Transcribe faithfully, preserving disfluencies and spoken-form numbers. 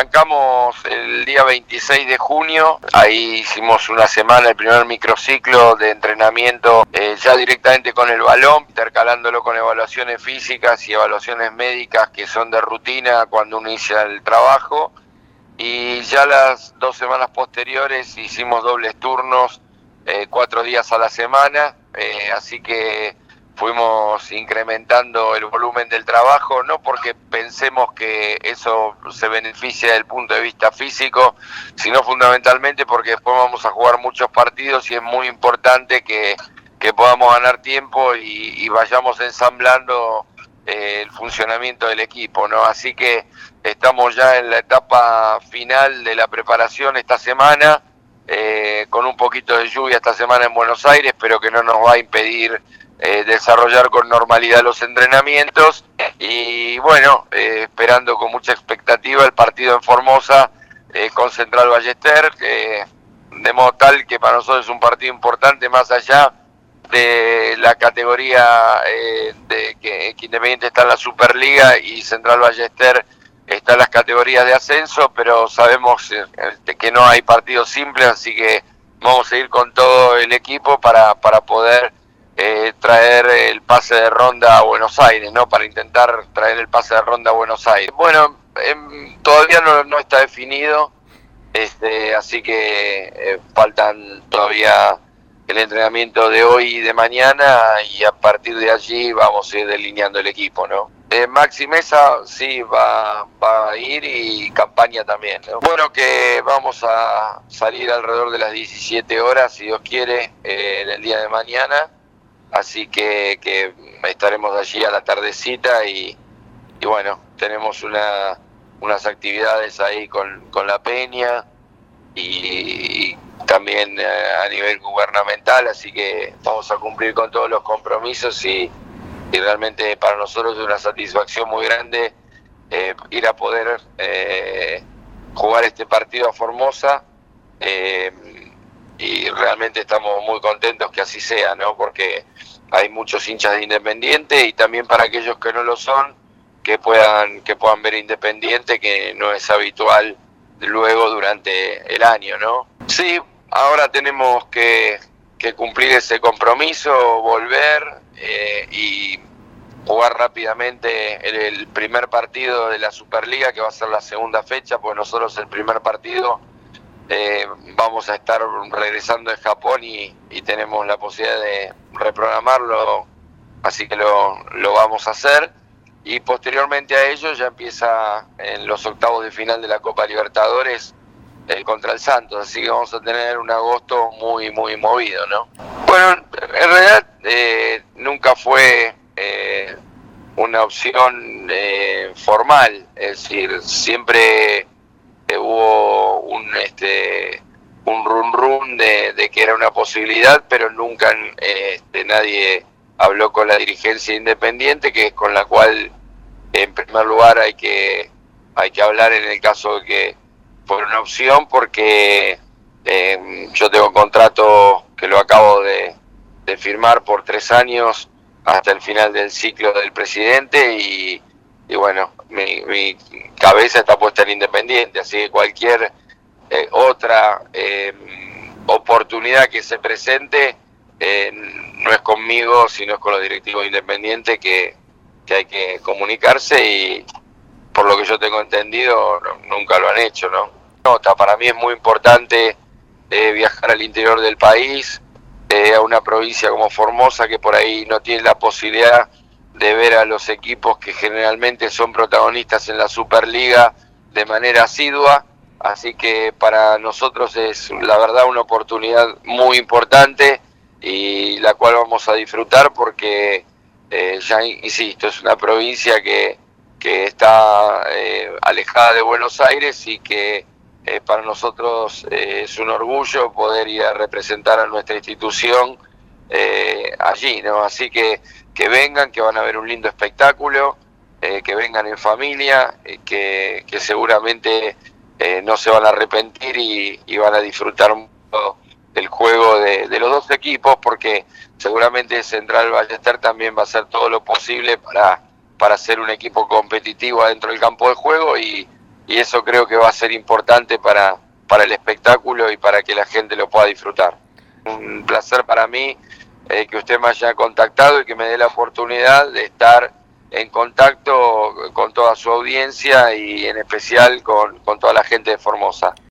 arrancamos el día veintiséis de junio, ahí hicimos una semana, el primer microciclo de entrenamiento eh, ya directamente con el balón, intercalándolo con evaluaciones físicas y evaluaciones médicas que son de rutina cuando uno inicia el trabajo. Y ya las dos semanas posteriores hicimos dobles turnos, eh, cuatro días a la semana, eh, así que fuimos incrementando el volumen del trabajo, no porque pensemos que eso se beneficia desde el punto de vista físico, sino fundamentalmente porque después vamos a jugar muchos partidos y es muy importante que, que podamos ganar tiempo y, y vayamos ensamblando eh, el funcionamiento del equipo, ¿no? Así que estamos ya en la etapa final de la preparación esta semana, eh, con un poquito de lluvia esta semana en Buenos Aires, pero que no nos va a impedir Eh, desarrollar con normalidad los entrenamientos y bueno, eh, esperando con mucha expectativa el partido en Formosa eh, con Central Ballester, eh, de modo tal que para nosotros es un partido importante más allá de la categoría eh, de que, que Independiente está en la Superliga y Central Ballester está en las categorías de ascenso, pero sabemos eh, que no hay partidos simples, así que vamos a ir con todo el equipo para, para poder Eh, traer el pase de ronda a Buenos Aires, ¿no? Para intentar traer el pase de ronda a Buenos Aires. Bueno, eh, todavía no, no está definido, este, así que eh, faltan todavía el entrenamiento de hoy y de mañana y a partir de allí vamos a ir delineando el equipo, ¿no? Eh, Maxi Mesa sí va, va a ir y Campaña también, ¿no? Bueno, que vamos a salir alrededor de las diecisiete horas, si Dios quiere, eh, en el día de mañana. Así que, que estaremos allí a la tardecita y, y bueno, tenemos una, unas actividades ahí con, con la Peña y, y también a nivel gubernamental, así que vamos a cumplir con todos los compromisos y, y realmente para nosotros es una satisfacción muy grande eh, ir a poder eh, jugar este partido a Formosa. Eh, y realmente estamos muy contentos que así sea, ¿no? Porque hay muchos hinchas de Independiente y también para aquellos que no lo son, que puedan que puedan ver Independiente, que no es habitual luego durante el año, ¿no? Sí, ahora tenemos que, que cumplir ese compromiso, volver eh, y jugar rápidamente el, el primer partido de la Superliga, que va a ser la segunda fecha, porque nosotros el primer partido Eh, vamos a estar regresando de Japón y, y tenemos la posibilidad de reprogramarlo, así que lo, lo vamos a hacer y posteriormente a ello ya empieza en los octavos de final de la Copa Libertadores eh, contra el Santos, así que vamos a tener un agosto muy muy movido, ¿no? Bueno, en realidad eh, nunca fue eh, una opción eh, formal, es decir, siempre hubo un este un run run de, de que era una posibilidad, pero nunca este, nadie habló con la dirigencia Independiente, que es con la cual en primer lugar hay que hay que hablar en el caso de que fuera una opción, porque eh, yo tengo un contrato que lo acabo de, de firmar por tres años hasta el final del ciclo del presidente y Y bueno, mi, mi cabeza está puesta en Independiente, así que cualquier eh, otra eh, oportunidad que se presente eh, no es conmigo, sino es con los directivos Independientes que, que hay que comunicarse y por lo que yo tengo entendido no, nunca lo han hecho, ¿no? Nota, para mí es muy importante eh, viajar al interior del país, eh, a una provincia como Formosa que por ahí no tiene la posibilidad de ver a los equipos que generalmente son protagonistas en la Superliga de manera asidua, así que para nosotros es la verdad una oportunidad muy importante y la cual vamos a disfrutar porque eh, ya insisto, es una provincia que, que está eh, alejada de Buenos Aires y que eh, para nosotros eh, es un orgullo poder ir a representar a nuestra institución eh, allí, ¿no? Así que que vengan, que van a ver un lindo espectáculo, eh, que vengan en familia, eh, que, que seguramente eh, no se van a arrepentir y, y van a disfrutar mucho del juego de, de los dos equipos, porque seguramente Central Ballester también va a hacer todo lo posible para, para ser un equipo competitivo adentro del campo de juego y, y eso creo que va a ser importante para, para el espectáculo y para que la gente lo pueda disfrutar. Un placer para mí eh, que usted me haya contactado y que me dé la oportunidad de estar en contacto con toda su audiencia y en especial con, con toda la gente de Formosa.